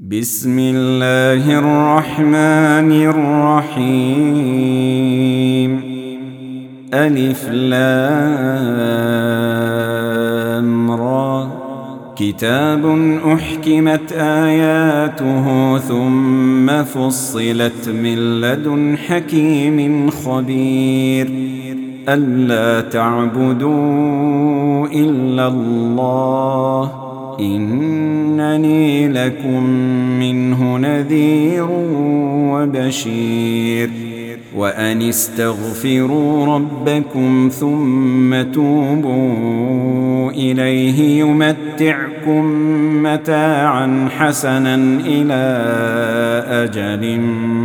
بسم الله الرحمن الرحيم. ألف لام را. كتاب أحكمت آياته ثم فصلت من لدن حكيم خبير. ألا تعبدوا إلا الله إنني لكم منه نذير وبشير. وأن استغفروا ربكم ثم توبوا إليه يمتعكم متاعا حسنا إلى أجل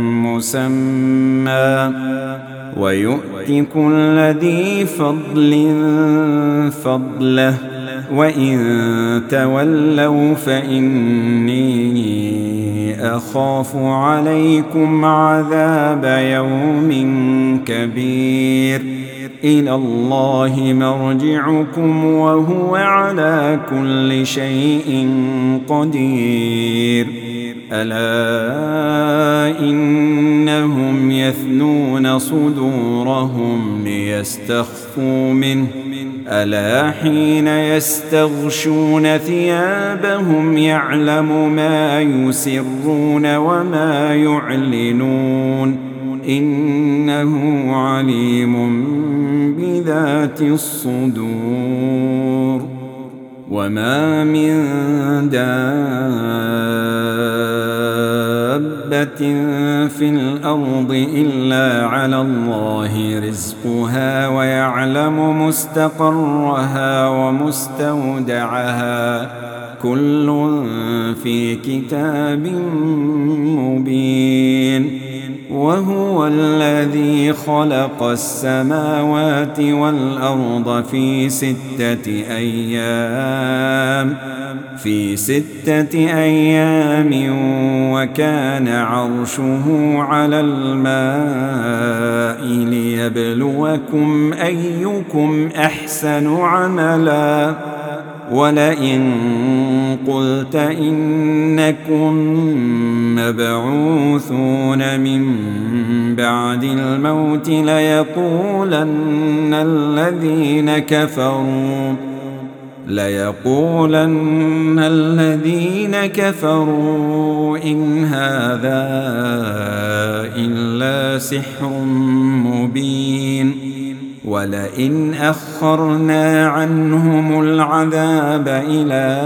مسمى ويؤت كل ذي فضل فضله وإن تولوا فإني أخاف عليكم عذاب يوم كبير. إلى الله مرجعكم وهو على كل شيء قدير. ألا إنهم يثنون صدورهم ليستخفوا منه ألا حين يستغشون ثيابهم يعلم ما يسرون وما يعلنون إنه عليم بذات الصدور. وما من دابة في الأرض إلا على الله رزقها ويعلم مستقرها ومستودعها كل في كتاب مبين. وهو الذي خلق السماوات والأرض في ستة أيام وكان عرشه على الماء ليبلوكم أيكم أحسن عملا. ولئن قلت إنكم مبعوثون من بعد الموت ليقولن الذين كفروا إن هذا إلا سحر مبين. ولئن أخرنا عنهم العذاب إلى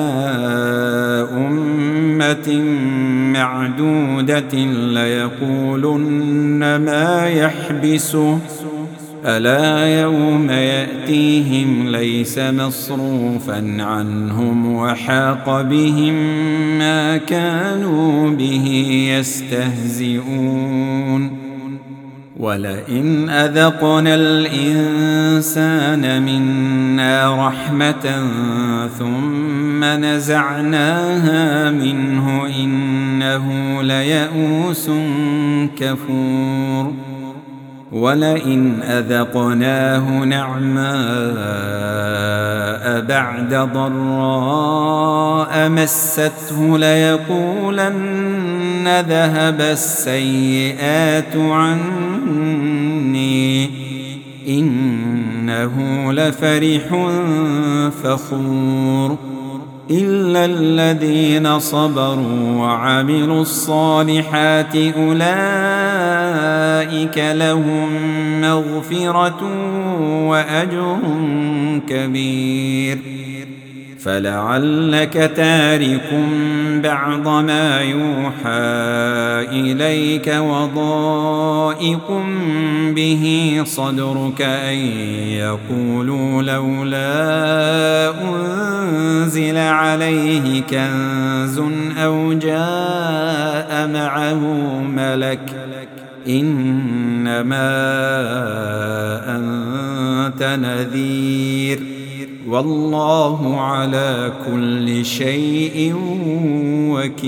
أمة معدودة ليقولن ما يحبسه ألا يوم يأتيهم ليس مصروفا عنهم وحاق بهم ما كانوا به يستهزئون. ولئن أذقنا الإنسان منا رحمة ثم نزعناها منه إنه ليئوس كفور. ولئن أذقناه نعماء بعد ضراء مسته ليقولن ذهب السيئات عني إنه لفرح فخور. إلا الذين صبروا وعملوا الصالحات أولئك لهم مغفرة وأجر كبير. فلعلك تارك بعض ما يوحى إليك وضائق به صدرك أن يقولوا لولا أنزل عليه كنز أو جاء معه ملك إنما أنت نذير والله على كل شيء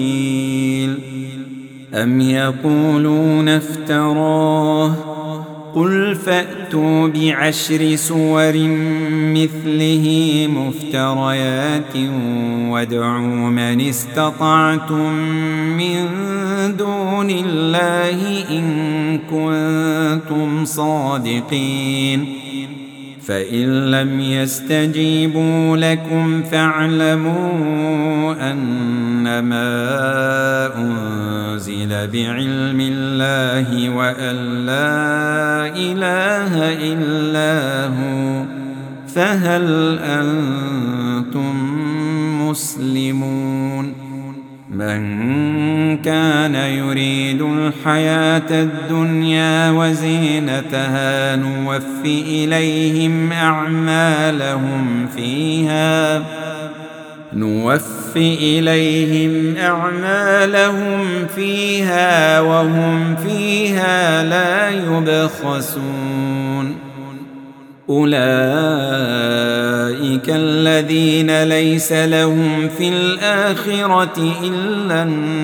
وكيل. أم يقولون افتراه قل فأتوا ب10 سور مثله مفتريات وادعوا من استطعتم من دون الله إن كنتم صادقين فإن لم يستجيبوا لكم فاعلموا أنما أنزل بعلم الله وأن لا إله إلا هو فهل أنتم مسلمون من كان يريد الحياة الدنيا وزينتها نوفي إليهم أعمالهم فيها وهم فيها لا يبخسون أولئك الذين ليس لهم في الآخرة إلا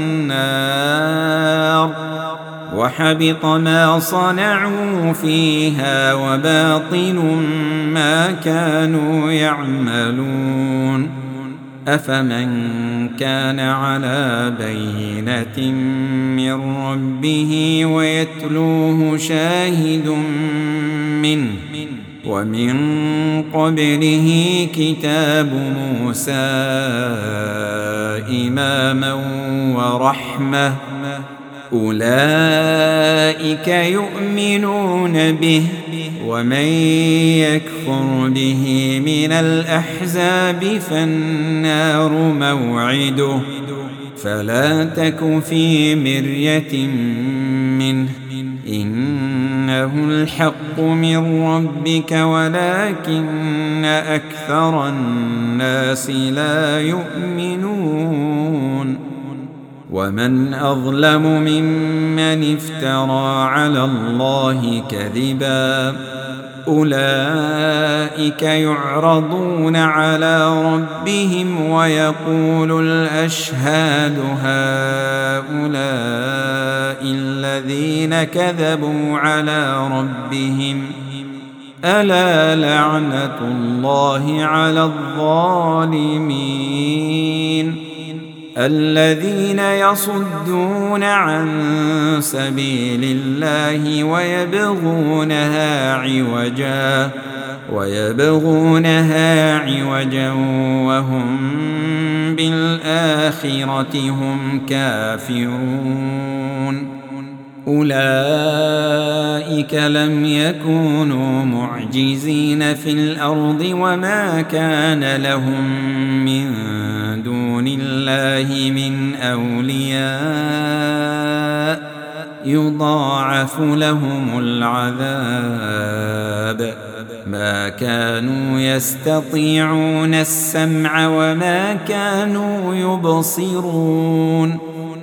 النار وحبط ما صنعوا فيها وباطل ما كانوا يعملون أفمن كان على بينة من ربه ويتلوه شاهد منه ومن قبله كتاب موسى إماما ورحمة أولئك يؤمنون به ومن يكفر به من الأحزاب فالنار موعده فلا تك في مرية منه إنه الحق من ربك ولكن أكثر الناس لا يؤمنون ومن أظلم ممن افترى على الله كذبا أولئك يعرضون على ربهم ويقول الأشهاد هؤلاء الذين كذبوا على ربهم ألا لعنة الله على الظالمين الذين يصدون عن سبيل الله ويبغونها عوجا وهم بالآخرة هم كافرون أولئك لم يكونوا معجزين في الأرض وما كان لهم من دون الله من أولياء يضاعف لهم العذاب ما كانوا يستطيعون السمع وما كانوا يبصرون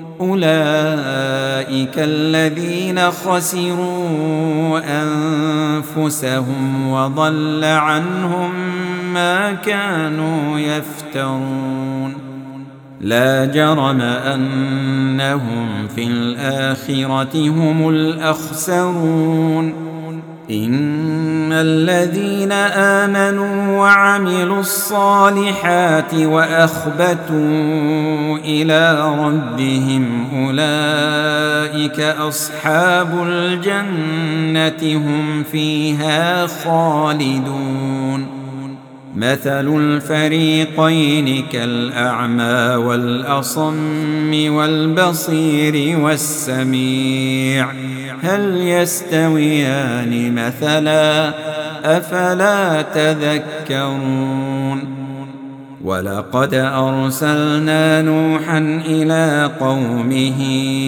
أولئك الذين خسروا أنفسهم وضل عنهم ما كانوا يفترون لا جرم أنهم في الآخرة هم الأخسرون إن الذين آمنوا وعملوا الصالحات وأخبتوا إلى ربهم أولئك أصحاب الجنة هم فيها خالدون مثل الفريقين كالأعمى والأصم والبصير والسميع هل يستويان مثلا أفلا تذكرون ولقد أرسلنا نوحا إلى قومه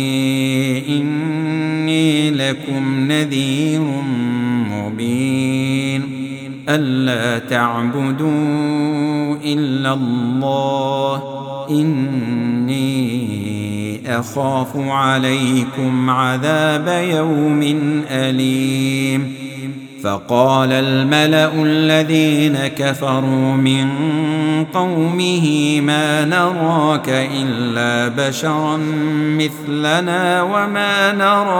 إني لكم نذير مبين ألا تعبدوا إلا الله إني أخاف عليكم عذاب يوم أليم فقال الملأ الذين كفروا من قومه ما نراك إلا بشرا مثلنا وما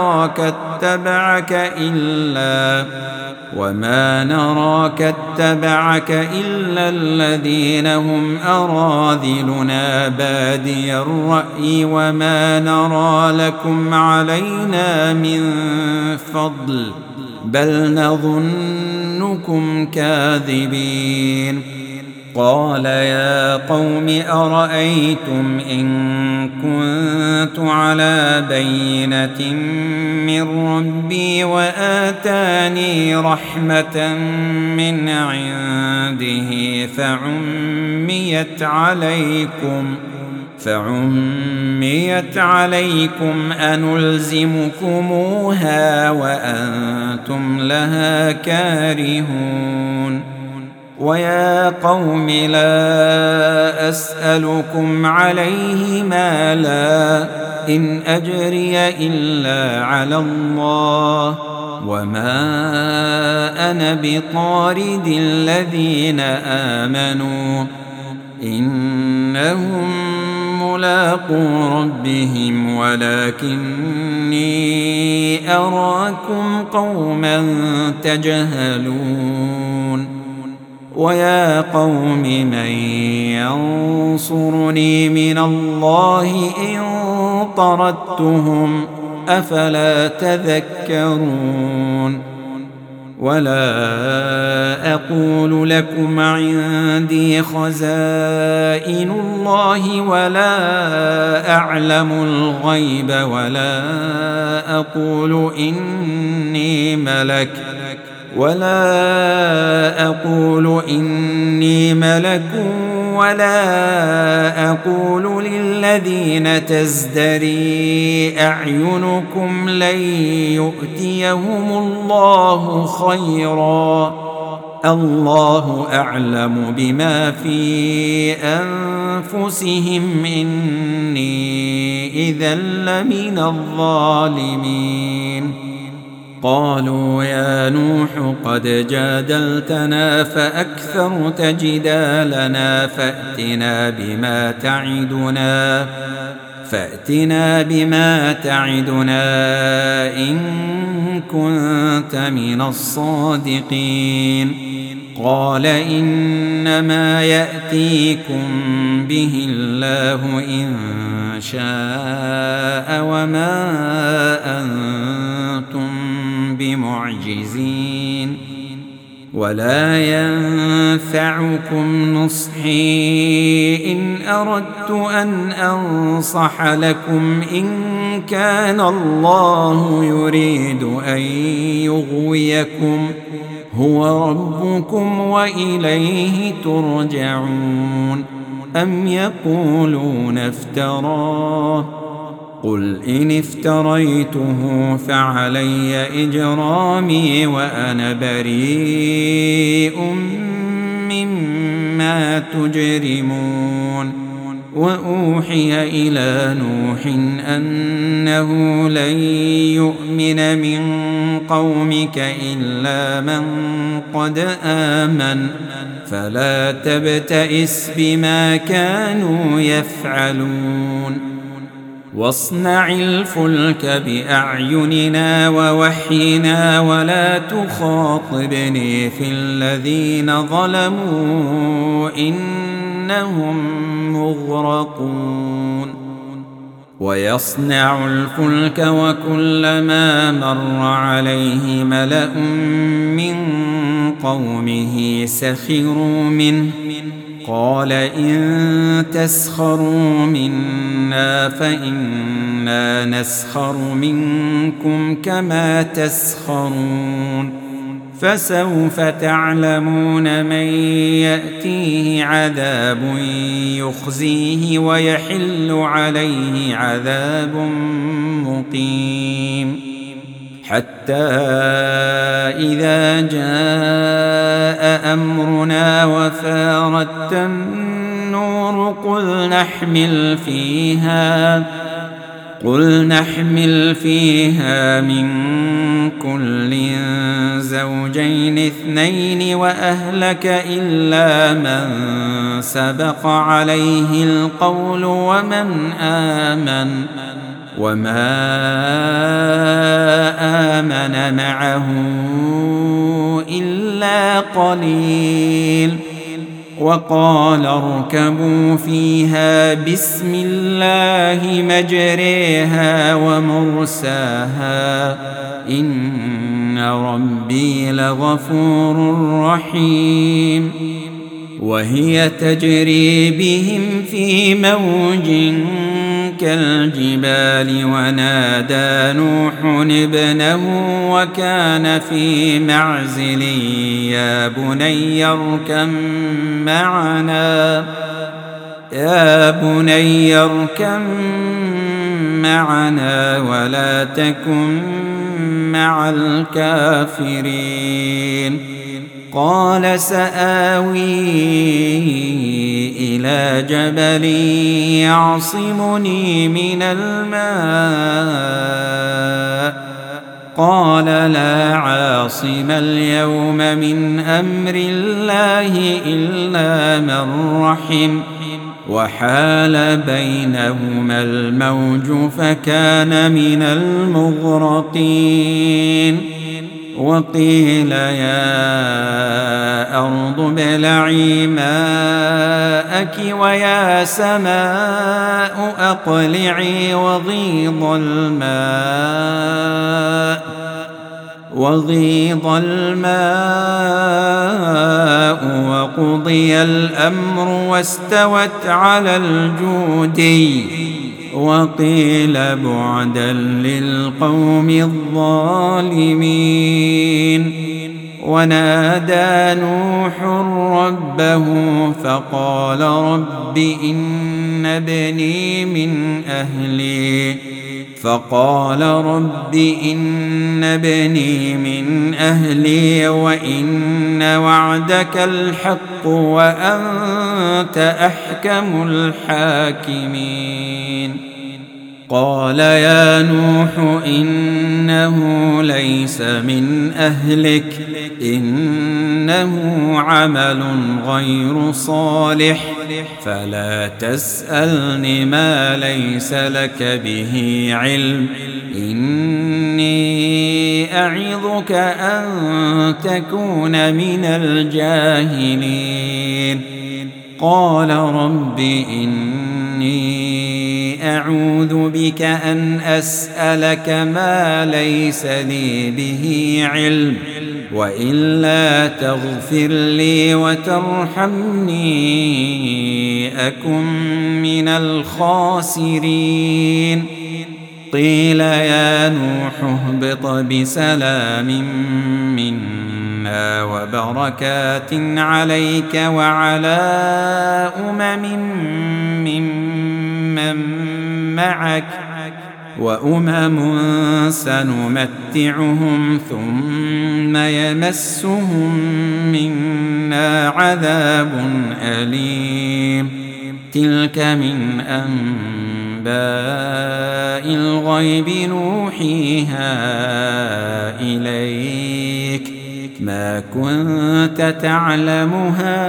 نراك اتبعك إلا الذين هم أراذلنا بادي الرأي وما نرى لكم علينا من فضل بل نظنكم كاذبين. قال يا قوم أرأيتم إن كنت على بينة من ربي وآتاني رحمة من عنده فعميت عليكم أنلزمكموها وأنتم لها كارهون. ويا قوم لا أسألكم عليه مالا إن أجري إلا على الله وما أنا بطارد الذين آمنوا إنهم ملاقو ربهم ولكني أراكم قوما تجهلون. ويا قوم من ينصرني من الله إن طردتهم أفلا تذكرون. ولا أقول لكم عندي خزائن الله ولا أعلم الغيب ولا أقول إني ملك ولا أقول للذين تزدري أعينكم لن يؤتيهم الله خيرا الله أعلم بما في أنفسهم إني إذا لمن الظالمين. قالوا يا نوح قد جادلتنا فأكثرت جدالنا فأتنا بما تعدنا إن كنت من الصادقين. قال إنما يأتيكم به الله إن شاء وما أنتم بمعجزين. ولا ينفعكم نصحي إن أردت أن أنصح لكم إن كان الله يريد أن يغويكم هو ربكم وإليه ترجعون. أم يقولون افتراه قل إن افتريته فعلي إجرامي وأنا بريء مما تجرمون. وأوحي إلى نوح أنه لن يؤمن من قومك إلا من قد آمن فلا تبتئس بما كانوا يفعلون. واصنع الفلك بأعيننا ووحينا ولا تخاطبني في الذين ظلموا إنهم مغرقون. ويصنع الفلك وكلما مر عليه ملأ من قومه سخروا منه قال إن تسخروا منا فإنا نسخر منكم كما تسخرون. فسوف تعلمون من يأتيه عذاب يخزيه ويحل عليه عذاب مقيم. حتى إذا جاء أمرنا وفارت النور قل قل نحمل فيها من كل زوجين اثنين وأهلك إلا من سبق عليه القول وما آمن معه إلا قليل وقال اركبوا فيها بسم الله مجريها ومرساها إن ربي لغفور رحيم وهي تجري بهم في موج كالجبال ونادى نوح ابنه وكان في معزل يا بني اركب معنا ولا تكن مع الكافرين قال سآوي إلى جبل يعصمني من الماء قال لا عاصم اليوم من أمر الله إلا من رحم وحال بينهما الموج فكان من المغرقين وقيل يا أرض ابلعي ماءك ويا سماء أقلعي وغيض الماء وقضي الأمر واستوت على الجودي وقيل بعدا للقوم الظالمين ونادى نوح ربه فقال رب إن ابني من أهلي وإن وعدك الحق وأنت أحكم الحاكمين قال يا نوح إنه ليس من أهلك إنه عمل غير صالح فلا تسألني ما ليس لك به علم إني أعظك أن تكون من الجاهلين قال رب إني أعوذ بك أن أسألك ما ليس لي به علم وإلا تغفر لي وترحمني أكن من الخاسرين قيل يا نوح اهبط بسلام منا وبركات عليك وعلى ممن معك وأمم سنمتعهم ثم يمسهم منا عذاب أليم تلك من أنباء الغيب نوحيها إليك ما كنت تعلمها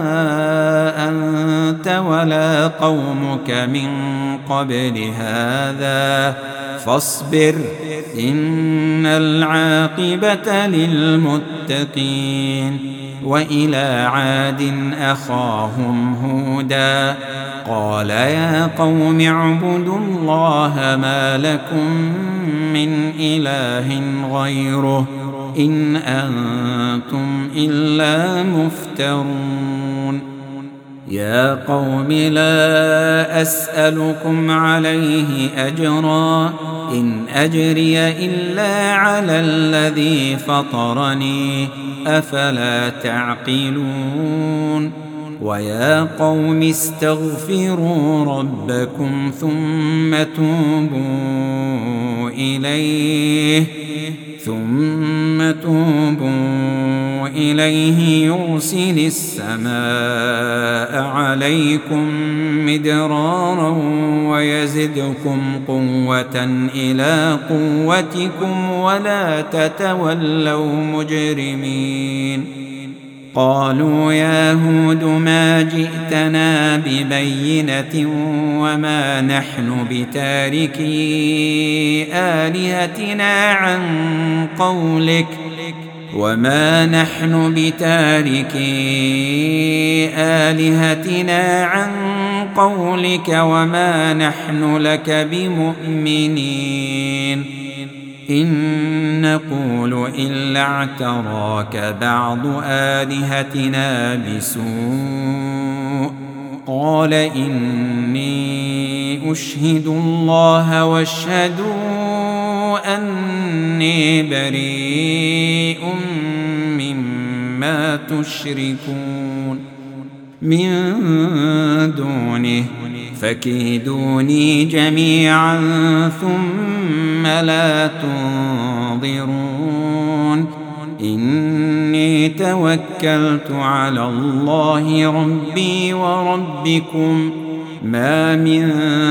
أنت ولا قومك من قبل هذا فاصبر إن العاقبة للمتقين وإلى عاد أخاهم هودا قال يا قوم اعبدوا الله ما لكم من إله غيره إن أنتم إلا مفترون يا قوم لا أسألكم عليه أجرا إن أجري إلا على الذي فطرني أفلا تعقلون ويا قوم استغفروا ربكم ثم توبوا إليه يرسل السماء عليكم مدرارا ويزدكم قوة إلى قوتكم ولا تتولوا مجرمين. قالوا يا هود ما جئتنا ببينة وما نحن بتاركي آلهتنا عن قولك وما نحن لك بمؤمنين. إن نقول إلا اعتراك بعض آلهتنا بسوء. قال إني أشهد الله واشهدوا أني بريء مما تشركون من دونه فكيدوني جميعا ثم لا تنظرون. إني توكلت على الله ربي وربكم ما من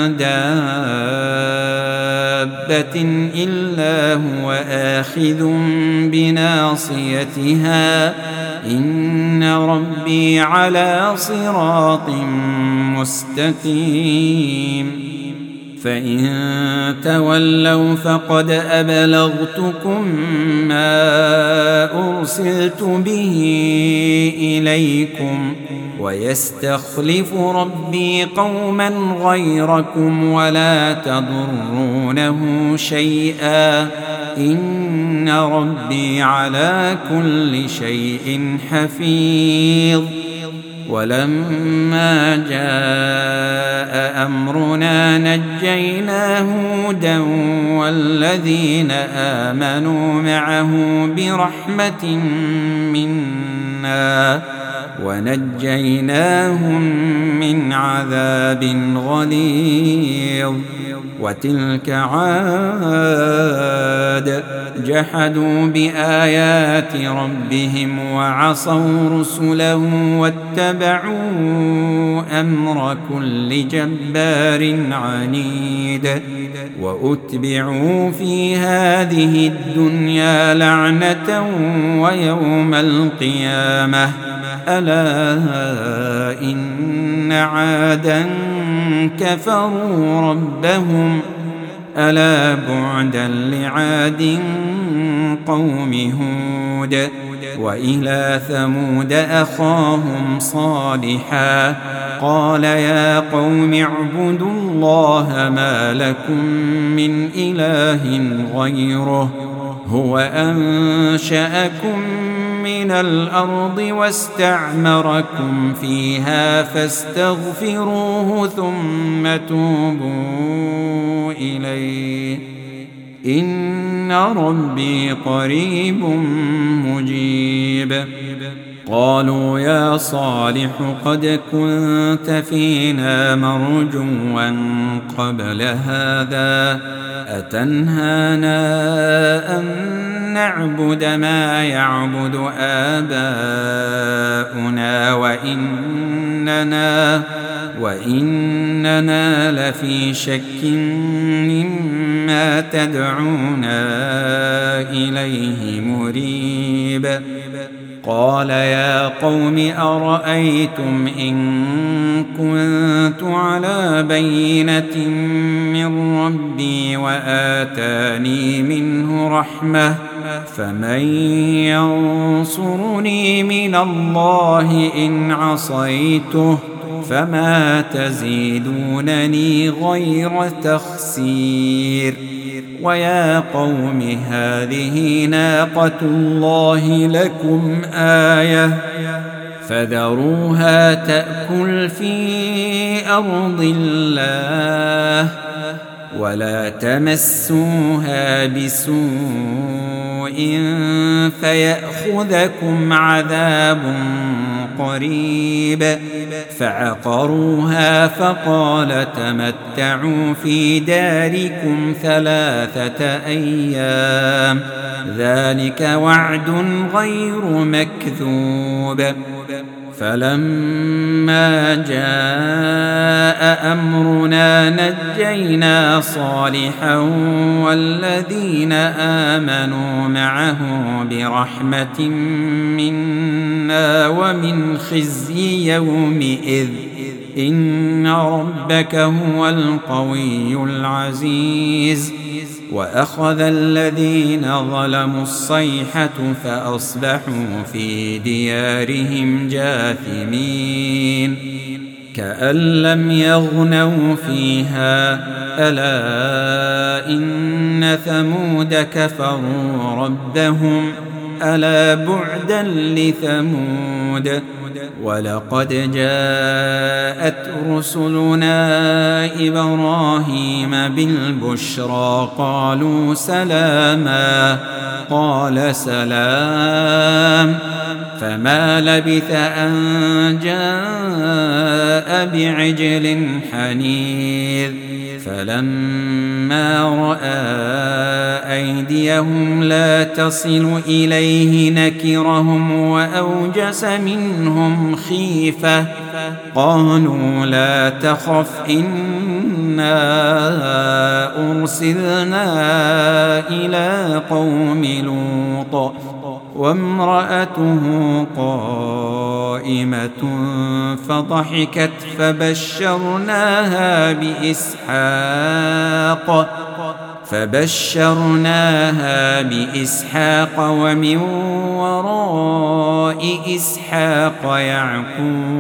دابة إلا هو آخذ بناصيتها إن ربي على صراط مستقيم. فإن تولوا فقد أبلغتكم ما أرسلت به إليكم ويستخلف ربي قوما غيركم ولا تضرونه شيئا إن ربي على كل شيء حفيظ. ولما جاء أمرنا نجينا هودا والذين آمنوا معه برحمة منا ونجيناهم من عذاب غليظ. وتلك عاد جحدوا بآيات ربهم وعصوا رسله واتبعوا أمر كل جبار عنيد. وأتبعوا في هذه الدنيا لعنة ويوم القيامة ألا إن عادا كفروا ربهم ألا بعدا لعاد قوم هود. وإلى ثمود أخاهم صالحا قال يا قوم اعبدوا الله ما لكم من إله غيره هو أنشأكم من الأرض واستعمركم فيها فاستغفروه ثم توبوا إليه إن ربي قريب مجيب. قالوا يا صالح قد كنت فينا مرجوا قبل هذا أتنهانا أن نعبد ما يعبد آباؤنا وإننا لفي شك مما تدعونا إليه مريب. قال يا قوم أرأيتم إن كنت على بينة من ربي وآتاني منه رحمة فمن ينصرني من الله إن عصيته فما تزيدونني غير تخسير. ويا قوم هذه ناقة الله لكم آية فذروها تأكل في أرض الله ولا تمسوها بسوء فيأخذكم عذاب قريب. فعقروها فقال تمتعوا في داركم 3 أيام ذلك وعد غير مكذوب. فلما جاء أمرنا نجينا صالحا والذين آمنوا معه برحمة منا ومن خزي يومئذ إن ربك هو القوي العزيز. وأخذ الذين ظلموا الصيحة فأصبحوا في ديارهم جاثمين كأن لم يغنوا فيها ألا إن ثمود كفروا ربهم ألا بعدا لثمود. ولقد جاءت رسلنا إبراهيم بالبشرى قالوا سلاما قال سلام فما لبث أن جاء بعجل حنيذ. فلما رأى أيديهم لا تصل إليه نكرهم وأوجس منهم خيفة قالوا لا تخف إنا أرسلنا إلى قوم لوط وامرأته قائمة فضحكت فبشرناها بإسحاق ومن وراء إسحاق يعقوب.